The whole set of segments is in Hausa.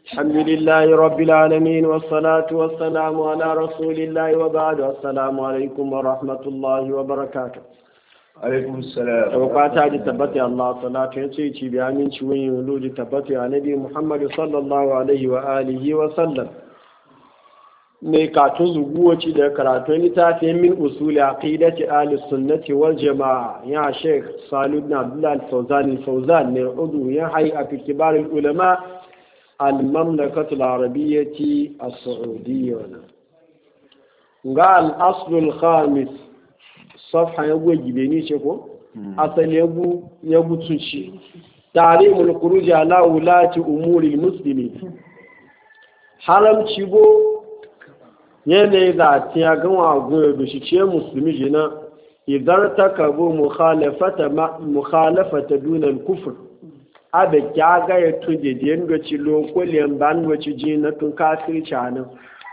الحمد لله رب العالمين والصلاة والسلام على رسول الله وبعد. السلام عليكم ورحمة الله وبركاته. عليكم السلام. وقعت تبتي الله صلاة ينسيتي بأمين شوين ولود تبتي على نبي محمد صلى الله عليه وآله وسلم. mai katun zuguwaci da karatun littafin min usuli aqidati ahli sunnati wal jamaa ya sheikh Salih ibn Abdullah al-Fawzan ne udu ya hay'a fi kibar ulama al-mamlakah al-arabiyyah as-saudiyyah ga al-asl al-khamis safha yago gibeni ce ko asali yago tunci tarimul khuruj ala ulati umuri al-muslimin haramci go yanayi za a tiya ganwa goyo da shi ce musulmi jina idan ta kabo mukhalafata dunan kufur abe kyaga ya tuje da yin gaci lokulien ban wace ji na tun kafir canin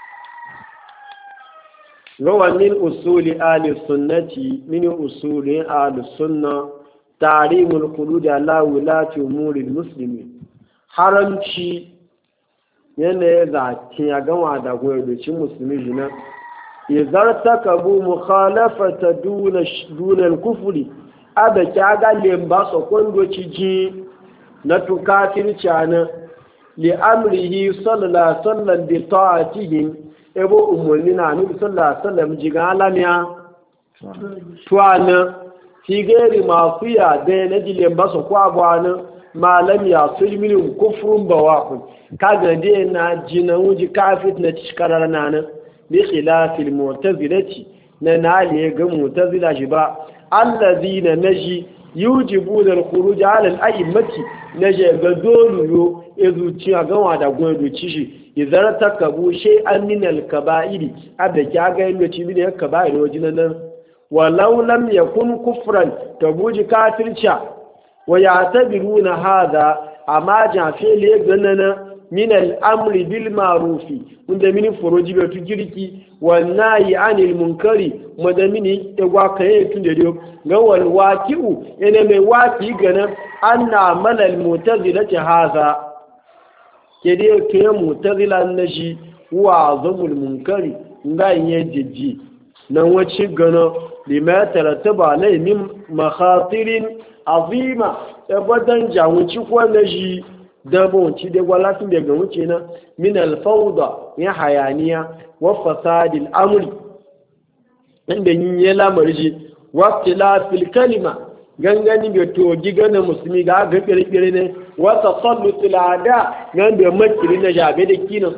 rawanin usuli ali sunnati mini usuli ali sunna tarimul khulud ala wulati umuri muslimi haramci yanayi za a gama da gwayarwacin musulmi jina izar ta kabu mukhalafata dunan kufuri abe kyaga lemba sakwandoci ji na tukafin cana li amrihi sallallahu sallam bi ta'atihim ebo umarni na nufi sallallahu sallam jiga alamiya tuwana fi gairi mafiya da na ji lemba sakwa malam ya sulminin kufrun bawakun kaga dai na jina wuji kafit na cikarar nana bi khilafil mu'tazilati na naliye ga mu'tazila shi ba allazina naji yujibuna al-khuruj ala al-a'immati naje ga doluyo ezuciya gawa da gwedoci shi idan takabu shay'an min al-kaba'iri abda kaga yin ci bi da kaba'iri wajinan nan walau lam yakun kufran tabuji kafircha ويعتبرون هذا أما جافيل يغننا من الأمر بالمعروف من فروج بتجريكي والنهي عن المنكر مدمني تواكيه تنديو غو الواقع انما واقع غنا ان عمل المعتزله هذا كده كيه معتزله نجي وعظم المنكر ngai yejeji nan wace gana lima tarataba alai min makhatirin azima abadan jawuci ko naji dabonci da gwalatin daga wuce na min alfawda ya hayaniya wa fasadil amri inda yin ya lamarji wa tilafil kalima gangani ga to gigana musulmi ga ga kirkire ne wa tasallutul ada ganda makiri na jabe da kinan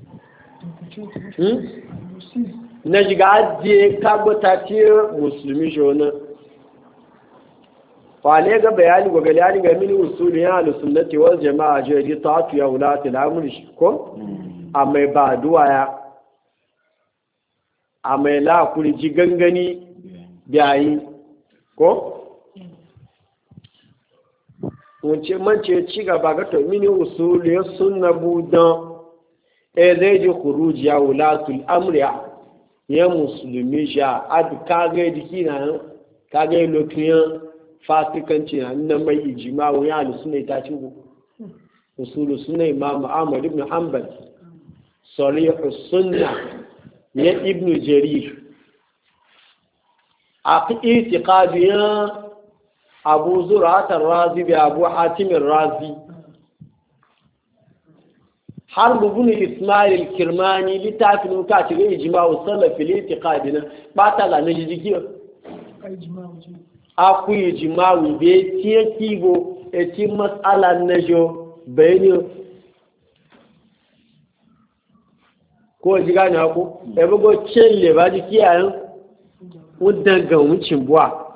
na jiga ajiye kagbata ce musulmi shona wale ga bayani ga bayani ga mini usuli ya al-sunnati wal jama'a je ta'atu ya ulati al-amr ko amma ba duwaya amma la kuri ji gangani yayi ko wace mance ci gaba ga to mini usuli ya sunna budan zai ji khuruj ya ulati al-amr ya musulmi sha ad kage dikina kage lokiyan fasikanci na nan mai ijima wani alusunai ta ci usulu suna imam Ahmad ibn Hanbal sarih sunna ya ibn Jarir a itiqadiyan Abu Zur'at ar-Razi bi Abu Hatim ar-Razi har ibn Ismail al-Kirmani litafin ka ci ijma wa salaf fil itiqadina ba ta da naji jiki akuyi jimawi be tiye kibo eti mas'ala najo bayani ko jiga na ko e bugo chelle ba ji kiyayen wudan ga wucin buwa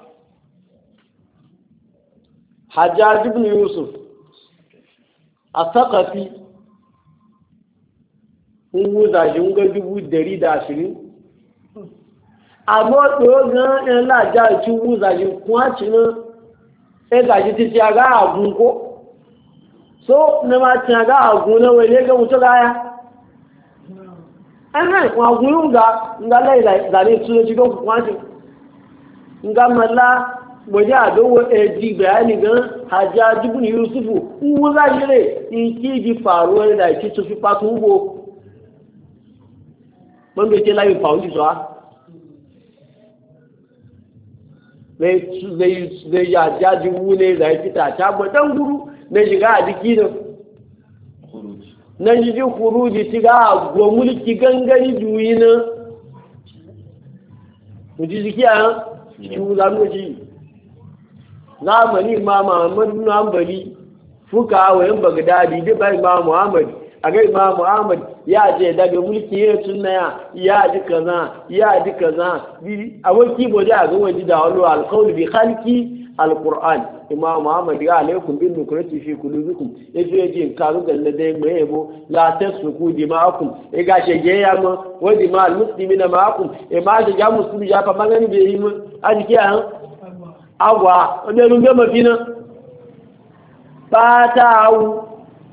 Hajjaj ibn Yusuf as-Saqafi wuza junga 120 àmọ́ tó gan ẹ̀lá àjá ìtú wúzàjí kún àti náà ẹgbàjí ti ti àgá àgùn kó so ní máa ti àgá àgùn náà wẹ̀ lẹ́gbẹ̀mù tó gáyá ẹ̀hẹ́ ìkùn àgùn yóò ga ńgá lẹ́yìn ìzàlẹ̀ ìtúlẹ̀ tí ó kún àti ńgá mọ́lá waje a ga ji bayani gan Hajjaj ibn Yusufu in za yi ne in ki ji faruwar da ki su fi fatu ugo man da ke layin faunji zuwa zai ya jaji wune zai fita ta gwadan guru na shiga a jiki da na jiji kuruji ti ga gwa mulki gangari juyi na muji jiki a cikin zanuci zamani ma Muhammadu na hambali fuka wayan Bagdadi da bai ma Muhammad a ga Imam Muhammad ya je daga mulki ya tunna ya ji kaza a waki boje a ga wani da wani alqaul bi khalqi alquran Imam Muhammad ya alaikum bin nukrati fi qulubikum yaje karu galle dai mai yabo la tasfuku dima'akum e ga shege ya ma wa dima'al muslimina ma'akum e ma ga muslimi ya fa magani be yi mu ajiki an agwa ne runge mafina ba ta wu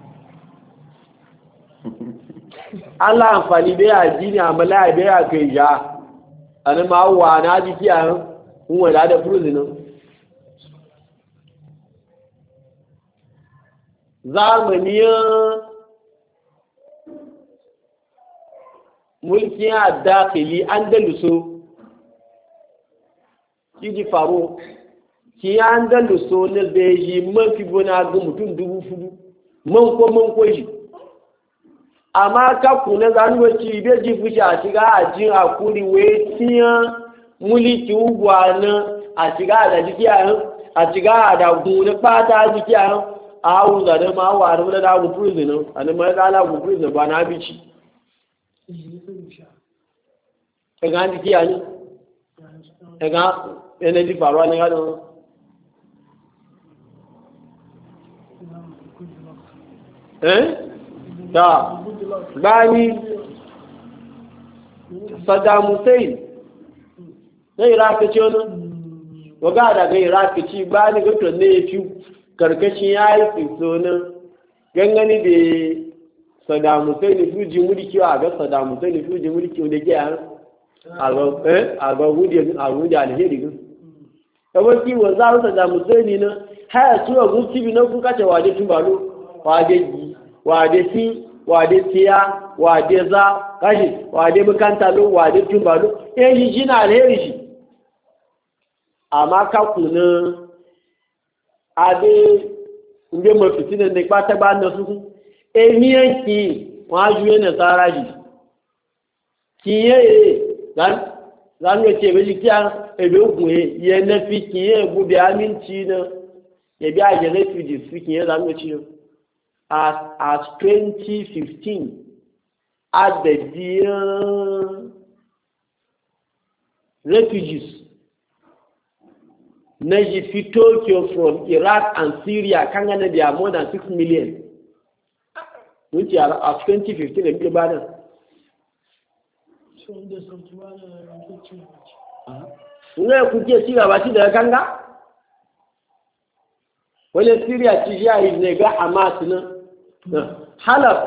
Allah amfani da ya ji ne amala da ya kai ja an ma wa na ji kiya kun wala da prison zamaniyan mulkin ad-dakhili andaluso kiji faro ki andaluso ne beji mafi bona ga mutum 4000 man ko shi amma ka kuna zanuwaci da ji fushi a shiga a jin akuri wetiyan mulki ugwana a shiga da jiki a shiga da gune fata jiki a hawu da da ma wa da da ku prison an ma da la ku prison ba na bici ga jiki ani ga ene di faruwa ne ga don da bani Saddam Hussein na Iraq ce wani waga daga Iraq ci bani ga to ne fi karkashin yayi fitonin gangani da Saddam Hussein fuji mulki a ga Saddam Hussein fuji mulki da ke a ga hudi alheri gun kawai ki wa za Saddam Hussein na haya tuwa gusti na kuka ce wade tubalo wade gi wade fi wade tiya wade za kashi wade bukantalo wade tubalo yi jina alheri shi amma ka kuna ade nge mafitina ne pata ba na su emiyan ki wa juye na saraji kiye zan ce be kiya ebe ogun ye na fi kiye gubi aminci na ye bi aje refugees fi kiye zan ce as 2015 at the dear refugees na fi Tokyo from Iraq and Syria kan gane there are more than 6 million which are of 2015 da ke bada ne kuke ci gaba ci daga kanga wale Syria ci ya yi ne ga Hamas na Halab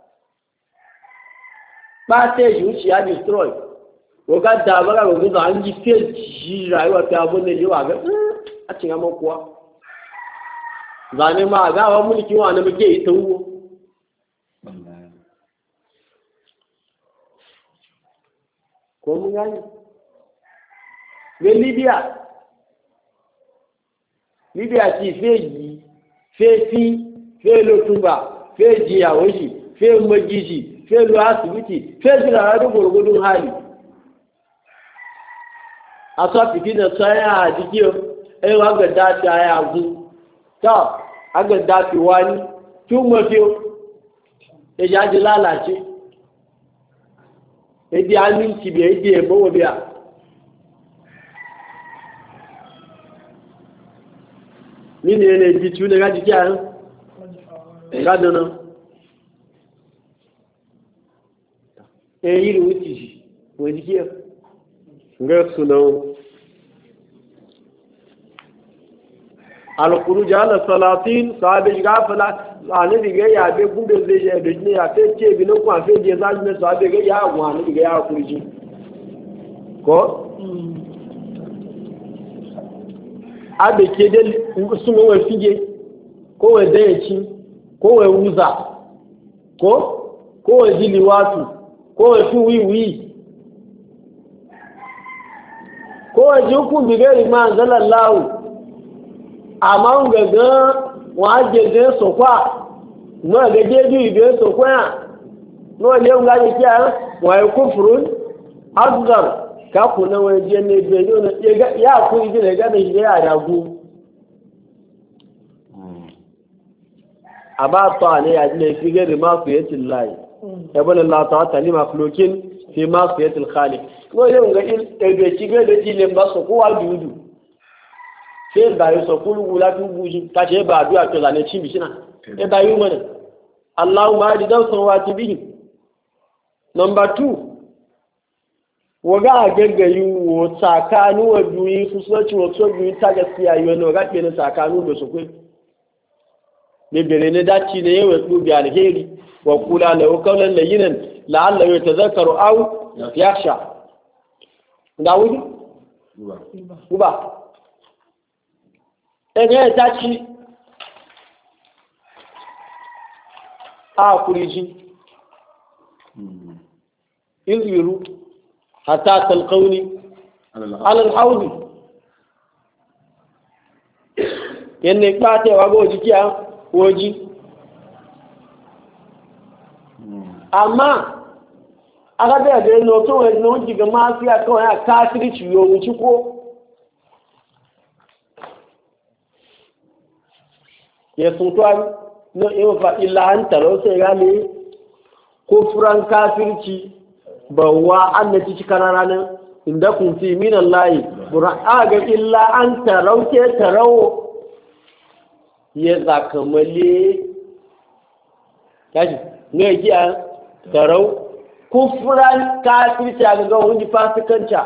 ba ta yi wuce ya destroy waga da bara waga da an ji fiye shi rayuwa ta abun da yawa ga a cikin makuwa zane ma ga wa mulki wa na muke ita wo ko mun gani ga Libya ci feji fefi fe lotumba fe jiyawoji fe magiji fe lo asibiti fe jira da gurgudun hali asa fiti da tsaya a jikiyo ai wa ga dafi aya gu ta aga dafi wani tun mafiyo ya jaji lalace edi aminci biya edi ebo biya ni ne ne bi tun ga jiki an ga dana yi ruti shi wani jikiyo ga sunan alkhuruj ala salatin sahabi gafala ani diga ya be gumbe zai ya be ne ya fe ce bi no kwa fe je zan ne sahabi ga ya wa ni diga ya kurji ko abe ke da sun wa fige ko wa dayaci ko wa wuza ko wa jiliwatu ko wa fi wiwi ko wa jikun bigari ma zalallahu amma gaga wa gege sokwa mo ga deju ibe sokwa no le nga ji wa kufrun asghar ka kuna wa je ne be ya ku ji ne ga da shi ya ragu aba ta ne ya ne fige da mafiyatin lahi ibn Allah ta'ala ni makhluqin fi mafiyatil khaliq no le nga ebe ci ga da ji le ba sokwa dudu sai ba yi sokulu gula tu buji ta ce ba addu'a to zane cin bishina e ba yi mana Allahumma hadi dawsan wa tibihi number 2 waga gaggayi wo tsakanu wa duyi su soci wa so duyi ta gaskiya yi wani waga kenan tsakanu da su kai ne bere ne daci ne yawa ku bi alheri wa kula la qawlan layyinan la'alla yatazakkaru aw yakhsha dawudi uba ẹgbẹ́ ìdájí àkùrìjì ìrìrú àtàtàlkauni alàlháùdì yẹnna ipá tẹwàá gbọ́ òjì kí a wọ́jí àmá agábẹ̀ẹ̀dẹ̀ inú tó wẹ̀ ní oúnjẹ gan máa sí àkọwẹ̀ àkáàkiri ṣùgbọ́n ohun tí kó ya suntuwa na imafa illa an talauta ya ne ko furan kafirci ba wa an na ciki kanaranin inda kun fi minan layi ga illa an talauta tarawo ya zakamale kashi ne ya giya tarau ko furan kafirci a gaga wani fasikanca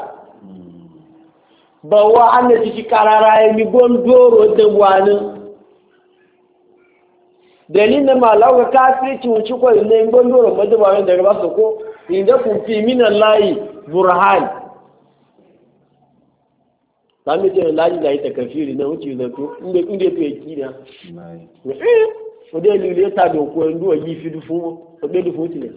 ba wa an na ciki kanaranin mi gondoro da wani dalilin malawa kafirci wuce ko ne gondoro madabawan daga ba su ko inda kun fi minan layi burhan sami ce laji da ita kafiri na wuce da to inda to yaki na o de lule ta do ko ndu yi fi du fun o de du fun ti ne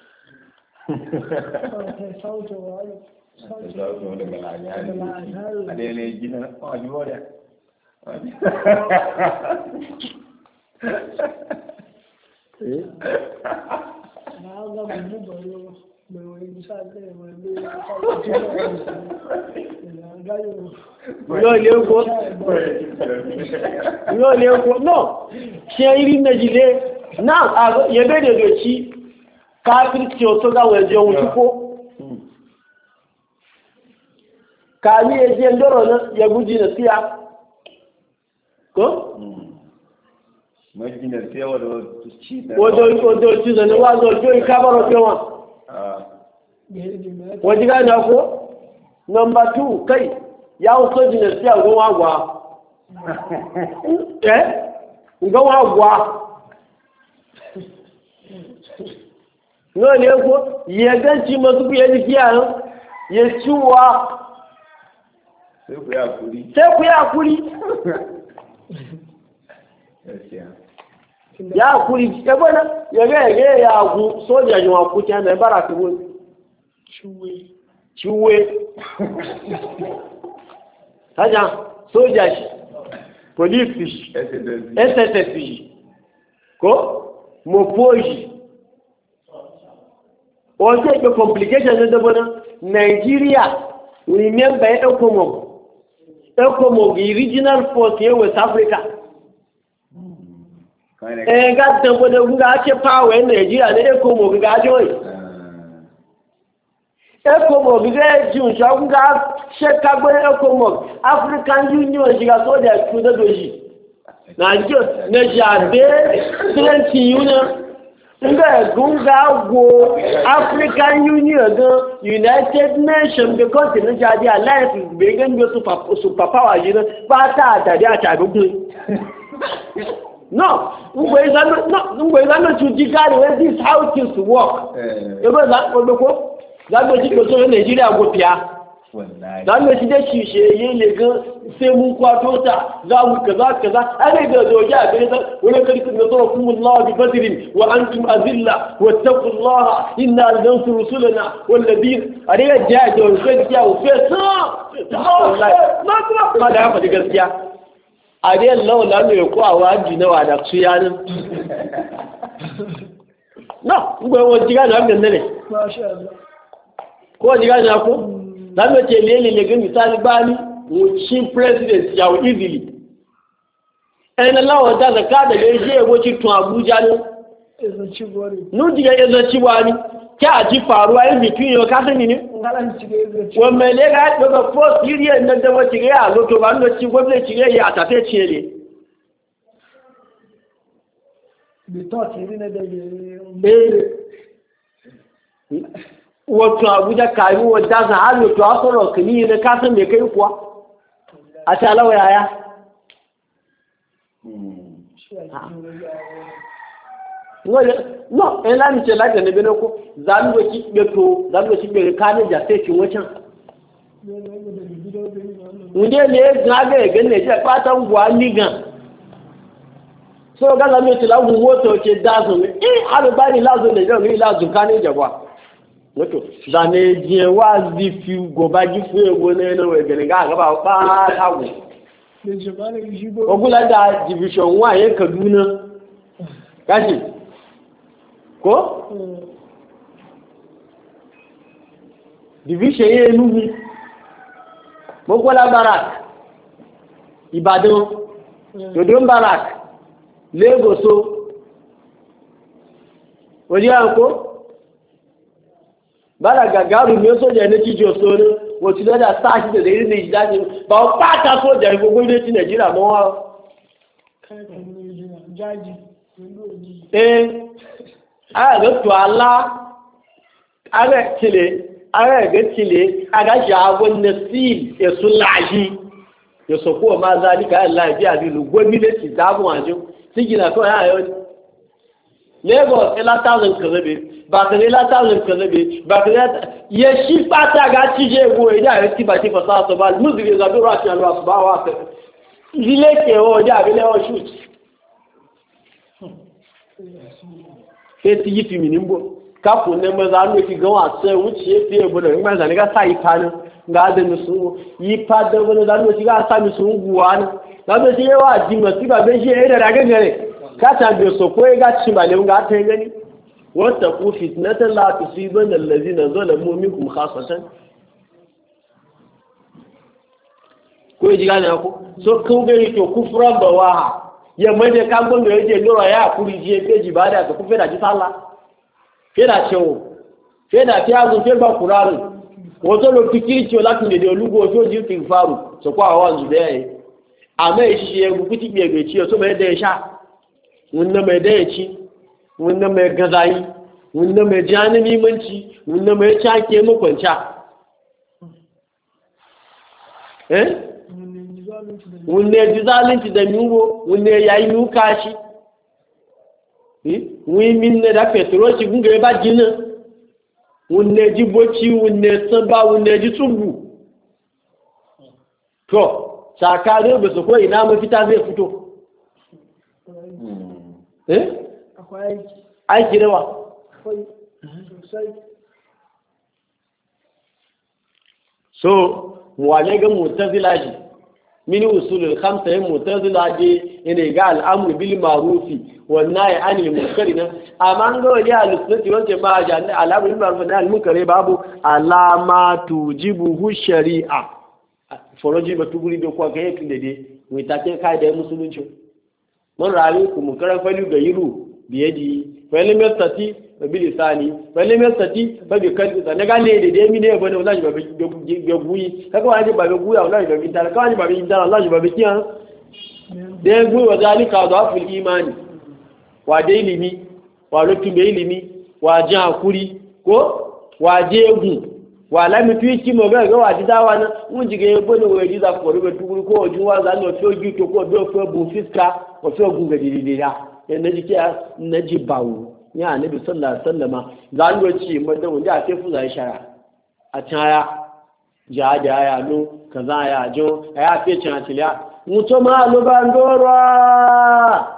no ṣe rí méjìlé náà yẹ̀bẹ̀rẹ̀ rẹ̀ sí káàkiri tí ó tó dáwọ̀ ẹ̀jẹ̀ ohun tí kó kàní ẹjẹ́ lọ́rọ̀ náà yẹ̀gújì nà sí a kó Majina sai odo chizo ni wazo ojo ikabaro pe won wọ́n ká ní ọkọ́ nọmbà 2 kai ya ó sójì nà sí àwọn àgbà ǹkan wọ́n àgbà náà ní ẹkọ́ yẹ̀gẹ́ tí mo tún bí ẹni kí àrùn yẹ tí wà sẹ́kù yà kúrí ya kúrí ẹgbẹ́ náà yẹ̀gẹ́ yà kú sójà yìí wọn kú tí a mẹ́ bára ti wọ́n ciwe haja soja shi police shi SSS shi ko mopo shi o se ke complication ne dabo na Nigeria remember ECOMOG regional force in West Africa ga dabo ne ga ce power in Nigeria ne ECOMOG ga join ECOMOG gẹ́gẹ́ jù ṣọ́gbà ṣẹ́kagbé ECOMOG African Union ṣíga sódẹ̀ ẹ̀kùn dójì Nàìjíríà àgbé 20 union ńgbà ẹ̀gún gáàgbò African Union gan United Nations because ní jáde alliance gbẹ̀gẹ́ ní superpower yìí náà pátá àtàdé àtàgbógún no ngbe ìgbàmọ̀ tún jí gáàrí when this how things work ẹgbẹ́ ìgbàgbọ́ lágbèjì tó tó Nàìjíríà gbòpìá za mu ci da shi sheye ne ga sai mun kwato ta za mu kaza ai da zoje a gare ta wani karkin da zuwa kuma Allah bi badrin wa antum azilla wattaqullaha inna lansu rusulana walladin ariya ja da sai da ku sai ma da haka gaskiya ariya lawa la ne ko a waji na wada su yanin no ngwe wo jiga na ga ne masha Allah ko jiga na ko zamu ce lele ne ga misali bani mu ci president ya easily en lawa da zaka da je go ci tun Abuja ne ezo ci gori nu diga ezo ci wani ka ji faruwa in between yo ka sani ne ngalan ci ga ezo ci wa me le ga daga first year nan da wace ga ya loto ba no ci gwamnati ci ga ya ta te ci le bi to ci ne da wato Abuja kayu wadda za a wato a tsoron kini na kasan mai kai kuwa a talawa yaya no en lami ce lafiya na benin ko zanuwa ki beto zanuwa ki bere kanin jasaikin wacan wunde ne gaga ya gane ji a fatan guwa nigan so gaza mai tilagun moto ce dazo ne alubani lazo ne jan ri lazo kanin jagwa wato zane je wazi fi gobaji fu ego ne no we gele ga ba pa tawo ogula da division 1 ye Kaduna kashi ko division ye Enugu Mokola Barak Ibadan Dodon Barak Lagos odi anko bala gagaru ni soja ne tijo soro wo ti da start de ri ni daji ba o pata soja gbogbo ile ti Nigeria mo wa jaji aga to ala aga ga chile aga jawo nasil esulaji yo so ko ma zalika Allah bi abilu gwamnati ti damu ajo sigina ko ya yo Lagos ila 1000 kazabe bakare la 1000 kazabe bakare ye shi pata ga tije go ida re ti ba ti fasa so ba muzuri za do rashi alo asba wa ile ke o ja bele o shoot ke ti yi fi minimbo ka ko ne ma za no ti gan wa se wuce fi e bodo ngba za ne ga sai panu ga da musu yi pa da bodo za no ti ga sa musu guwa ne za do ti wa ji mo ti ba be je e da ga gare ka ta be so ko ga ci ba le ga ta gani wata ku fitnatan la tusiban allazina zalamu minkum khassatan ko ji gane ko so kun ga to kufran bawaha ya maje kan gon da yaje lura ya kuri je peji bada ka kufe da ji sallah fe da chewo fe da ti azu fe ba qur'an ko to lo fikiri che la tun de olugo to ji tin faru so kwa wa zu de ame shi e gu kuti be be chi so me de sha wunna me de chi wunna mai gazayi wunna mai jani limanci wunna mai cake makwanca wunna ji zalunci da mingo wunna ya yi nuka shi wimin na da petroci gunga ba jinin wunna ji boci wunna samba wunna ji tsubu to tsakanin ba su ko ina mafita zai fito aiki rawa so wale ga mutazila ji mini usulul khamsa ya mutazila ji ina ga al'amru bil ma'rufi wan nahy anil munkar na amma ga wali al-sunnati wal jama'a jan al'amru bil ma'ruf wa munkar babu alama tujibu shari'a foroji batuguri be ko ga yake dede mu take kai da musulunci mun rayu ku mun karan fali ga yiru biyadi wani mestati ba bilisani wani mestati ba bi kan da ga ne da mi ne bane wallahi ba ga guyi kaga wani ba ga guya wallahi ba bin dala kawai ba bin dala wallahi ba bikiya da guyi wa zalika da fil imani wa da ilimi wa lutu be ilimi wa ji hakuri ko wa je gu wa la mi tuki mo ga wa ji dawa na mun ji ga bane wa ji za ko rube tuguru ko ji wa za no to gi to ko do ko bu fiska ko so gu ga didi ya na jiki na ji bawo ya annabi sallallahu alaihi wasallama zan go ci madan wanda a sai fuza shara a taya jihadi aya no kaza aya jo aya fe cin atiliya muto ma lo bandora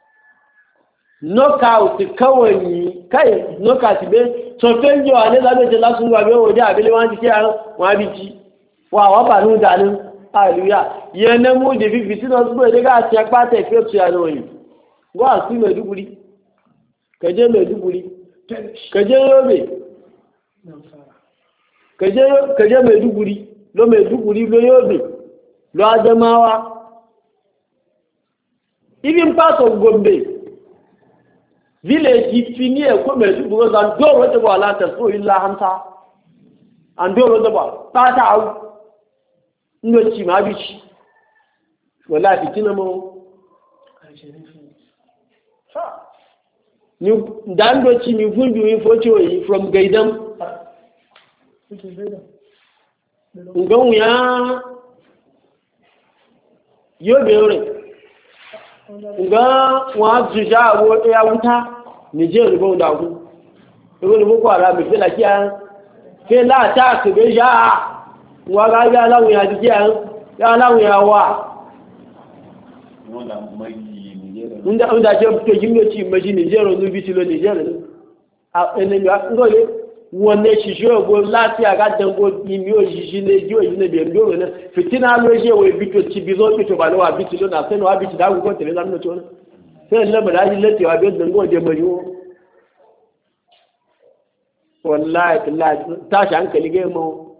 knockout kawai kai knockout be so fenjo ale la be la sun wa be o ja abele wan ti ya wa bi ji wa ba nu danu hallelujah ye na mu de bi ti no so de ga ti apa te fe tu ya no yi go asi Maiduguri kaje Maiduguri kaje Yobe kaje Maiduguri lo Yobe lo Adamawa even part of Gombe village fini e ko Maiduguri zan doro de wala ta so illa hanta an doro da ba ta au ndo ci ma bi ci wala fitina mo ni dando ci mi fundu mi focho yi from Gaidam ngon ya Yobe ore nga wa juja wo ya wuta Niger bo da ku ego ni boko ara be la kia ke la ta ke be ja wa ga ya la ya di kia ya la ya wa wanda mai Niger unda je ke jimno ci maji Niger no bi ti lo Niger a ene ngole wonne shi jo go lati aga dango imi o jiji ne ji o ne bi ndo ne fitina lo je we bito ti bizo bito ba lo wa biti lo na se no wa biti da go tele na no to se le ba ji lati wa bi dango je mari o wallahi billahi ta shi hankali ga mu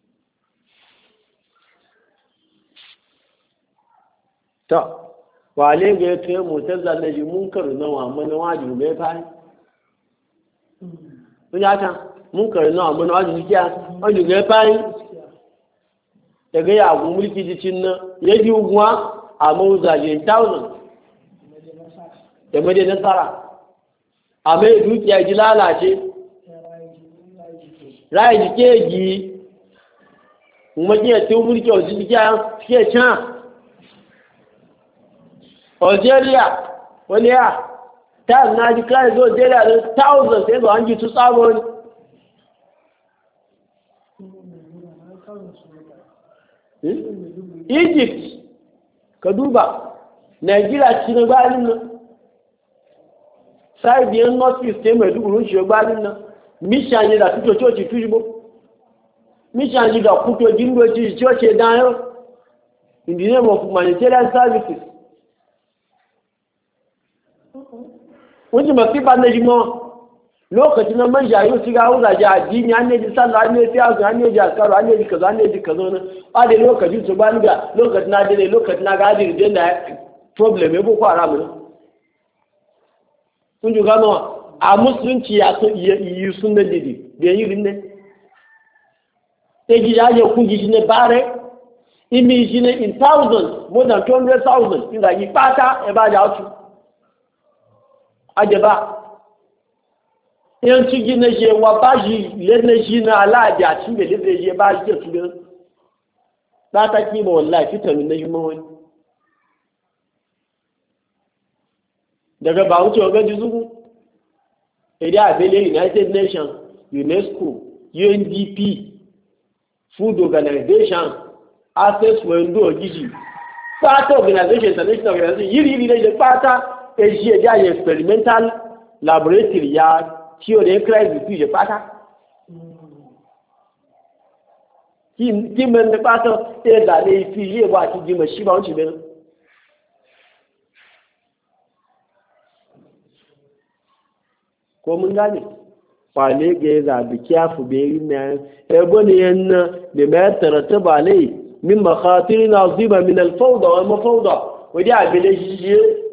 ta wale ga to mu tazalla ji munkar na wa mana wajibi bai fa kun ya ta munkar na mun wajibi kiya wani ga fayin daga ya gu mulki jicin nan ya ji uguwa a mauzaje 1000 da made nasara a mai dukiya ji lalace rai jike gi kuma kiya tun mulki wasu jikiya kiya can Algeria wani ya ta na ji kai zo Algeria da 1000 sai ba an ji su tsabon Egypt ka duba Nigeria ci na gbalin nan sai biyan North East mai dugurun shi gbalin nan mission ne da fito coci tujibo mission ne da kuto jingoci coci dayo in the name of humanitarian services wani mafi ba na jimo lokacin na man jayu su ga wuza ji addini an ne ji sallah an ne ji azu an ne ji askaru an ne ji kazo an ne ji kazo na ba da lokacin su ba ni ga lokacin na dole lokacin na gadi da na problem ya boko haram ne kun ji gano a musulunci ya so yi sun da didi da yi rinne sai ji ya kun ji ne bare imi ji ne in thousands more than 200,000 in da yi pata e ba da otu ajaba yanci gina je wa ba shi lenne shi na aladi a cikin da zai je ba shi ke su gina ba ta kima wallahi fitamin na jima wani daga ba wuce wa gaji zugu idan abele United Nations UNESCO UNDP Food Organization Access Window Gigi Pata Organization International Organization yiri da je pata eji eja experimental laboratory ya tíò lè kíláìsì sí ìṣe pátá kí mẹ́rin pátá ẹ̀dà lè fi ilé ìwà àti ìjìmọ̀ síbà ń ṣe bẹ́ẹ̀ ko mun gane kwale ga ya zaɓi kyafu bai na ego ne yana da mai tarata ba lai min makhatiri na zuba min alfauda wa mafauda wadda abin shi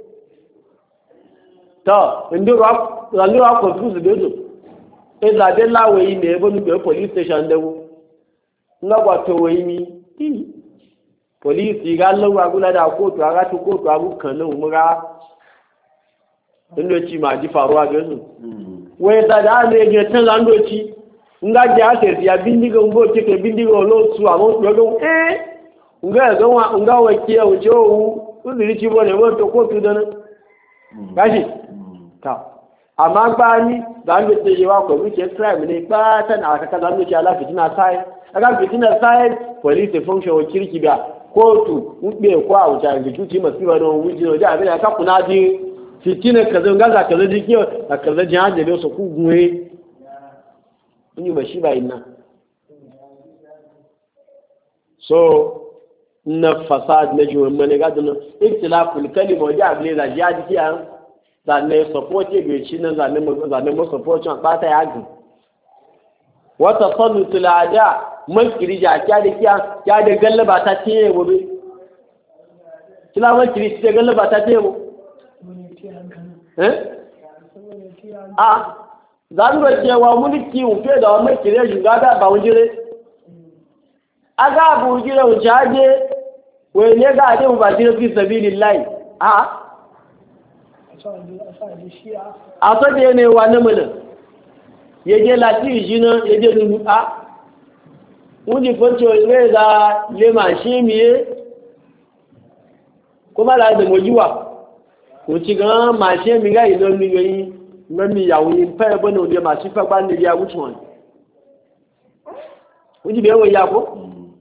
ta inda ralluwa confuse bezo e zabe lawe yi ne ebo nupe police station dewo nga gwato we ni police ga lawa agula da kotu aga to kotu abu kan nan umura inda ci ma ji faruwa bezo we da ne ge tan lando ci nga je ase ya bindiga ngo te ke bindiga lo su amo dogo nga ga wa nga wa kiya o jo u udiri ci bone wo to kotu dana gashi ta amma bani za mu ce yawa ko muke crime ne ba tan aka kaza mu ce ala fitina sai aka fitina sai police function wa kirki ba kotu ube ko a wuta ga tuti masiba don wuji da abin aka kuna ji fitina kaza ngaza kaza ji kiyo kaza ji hanje da su ku guwe ni ba shi ba inna so na fasad na jiwon mani gadon iktilaful kalima wajen abin da ya ji kiyan zane support ya gaici nan zane mu support a bata ya gi wata sanu tulada man kirija kya da kya da gallaba ta tiye gobe kila man kiriji ta gallaba ta tiye go a zan ga cewa mulki ufe da wannan kiriji ga da ba wujire aga bu wujire wujaje wai ne ga ade ba jire fi sabilillahi a so da ne wa na mun yaje lati jina yaje dunu a wuni foncho ne da le ma shi miye kuma la da mojiwa ko ci ga ma shi mi ga ido mi yi mami ya wuni fa ba no de ma shi fa ba ne ya wuce wani wuni be wa ya ko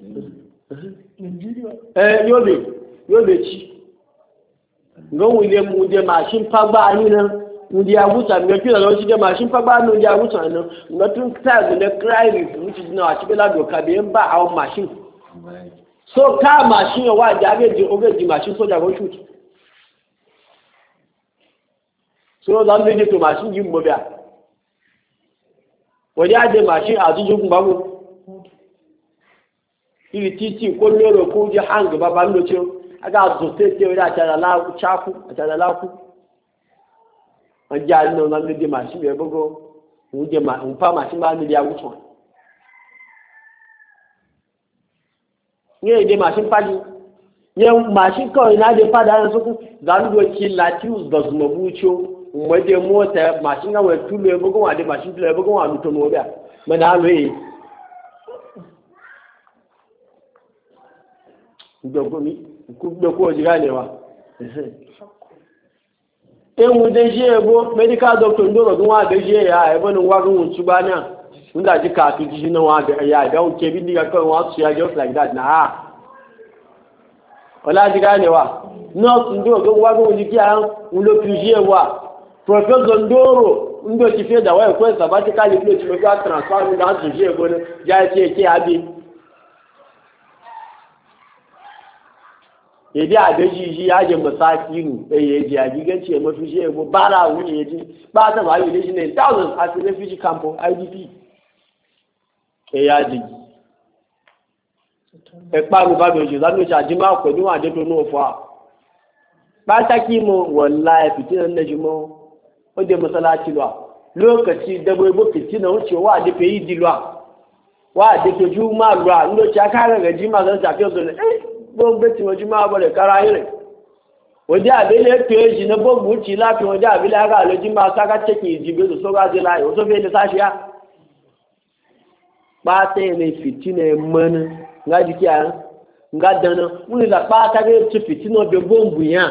yobe ci ga wule mu je mashin fagba ni nan mu je aguta me kira lo ci je mashin fagba no je aguta nan ga tun ta da cry which is now a ci bela doka be ba a mashin so ka mashin wa ja ga je oge mashin so ja go shoot so dan ne to mashin yin mo biya waje aje mashin a jujun babu ili titi ko loro ko je hang ba ban do che aga zo te te ira ta la chafu ta la ku anja no na de machine be bogo uje ma umpa machine ba ni ya wucho ye de machine pali ye machine ko ina de pada so ku zan do ki lati us do mo bucho mo de mota machine ga we tulu e bogo wa de machine tulu e bogo wa lu to no bia me na lo yi ko ji ganewa enwu da je ebo medical doctor ndoro dun wa da je ya ebo nun wa gun su bana nda ji ka tu ji na wa da ya da o ke bi diga kan wa su ya just like that na wala ji ganewa nurse ndoro gun wa gun ji kiya un lo tu je wa professor ndoro ndo ti fe da wa ko sabbatical leave ti ga transfer nda su je ebo ja ke abi yadda a gaji shi ya je masakinu ɗaya ya ji a giganci ya mafi shi ya bu bara wuni ya ji ba ta ba yi da shi ne thousands a fi refugee camp idp ya ji ẹ̀pàrù bá bẹ̀rẹ̀ jù lánàá ìṣàjí máa pẹ̀lú àdétò náà fọ́ à pátákì mọ́ wọ̀lá ẹ̀fìtínà lẹ́jù mọ́ ó dé mọ́sálásí lọ lókàtí dẹ́gbẹ́ igbó fìtínà ó ti wá àdéfẹ́ yìí di lọ wá àdéfẹ́ ojú máa lọ à ńlọ́tí akárẹ̀ rẹ̀ jí máa lọ ṣàfihàn gbogbo tí wọ́n jí máa bọ̀lẹ̀ kára rẹ̀ òdí àbílẹ̀ tó èjì ní gbogbo tí láti wọ́n dé àbílẹ̀ ara ló jí máa sáká tẹ́kì ìdìbò tó sọ́gá dé láì ó tó fẹ́ lè sáṣíá pátẹ́ ilẹ̀ fìtínà mọ́nà ńgá jí kí a ńgá dáná wọ́n lè pátá gẹ́ tó fìtínà bẹ bọ́ǹbù yàn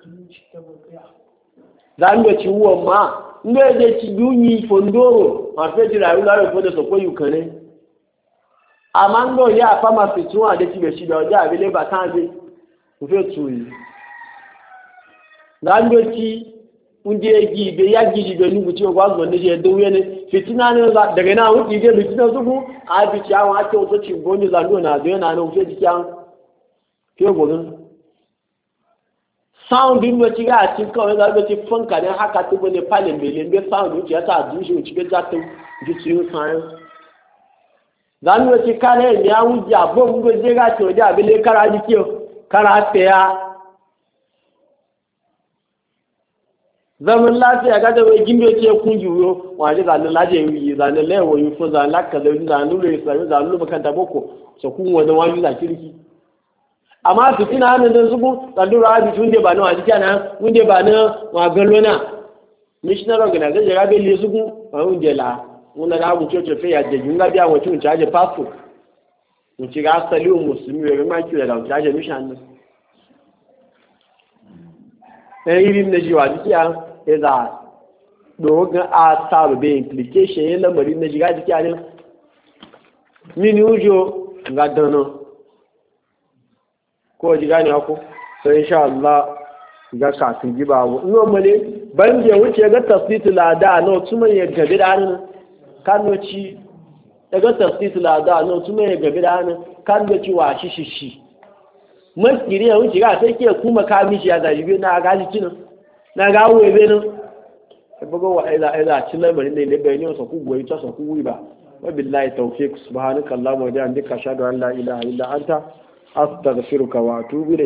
zanúwẹ̀ tí wọ́n máa ńgbé èdè tí bí ó yin fòndóró àfẹ́ jìrà ìrúlárẹ̀ fọ́dẹ̀ sọ̀pọ̀ yìí kàn ní àmáńgọ̀ yá àpámà fìtún àdékìbẹ̀ síbẹ̀ ọjọ́ àbílẹ̀ bàtàndé kò fẹ́ tù yìí láńgbé tí ń dé igi ìgbé yá gidi ìgbẹ̀ níbi tí ó wá gbọ̀n níṣẹ́ ẹ̀dọ́wé ní fìtínà ní ọ̀la dẹ̀gẹ̀ náà wọ́n ti dé fìtínà tó fún àbìtì àwọn àti ohun tó ti gbọ́ ní ìlànà ọ̀nà àdéhùn náà ní òfin ti kí ó gbọ̀n sound in which ya ci kawai za ta ci fanka ne haka ta bane palin belin be sound which ya ta dushi which be zata ji ci sai zan yi ci kare ya wuja bon go je ga to da bile kara ji kiyo kara tsaya zaman lafiya ga da wai gimbe ce kun juyo waje zan laje yi zan lewo yi fo zan lakka da zan lulu sai zan lulu makanta boko so kun wani wani za kirki amma fitina hannun don zubu tsandura abi tun da ba na wajen kyana wunde ba na wagallo na missioner organization ya gabe le zubu a wunde la wuna da abu coci fe ya je yunga biya wace wunce aje pastor wunce ga asali musulmi ya rima kiwo da wunce aje mission nan ɗan irin na jiwa jikiya ya za dogon a sabu bai implication yin lamarin na shiga jiki a ne mini ujo ga dana ko ji gane ku sai insha Allah ga kafin giba wa in wani ne ban je wuce ga tasditu lada no tuma ya gabe da nan kanoci daga tasditu lada no tuma ya gabe da nan kanoci wa shi masiri ya wuce ga sai ke kuma kamishi ya zaji na ga jikin na ga webe nan bugo wa aiza cin lamarin ne bai ne so ku goyi ta so ku ba wa billahi tawfiq subhanakallahumma wa bihamdika ashhadu an la ilaha illa anta astaghfiruka wa atubu ilayk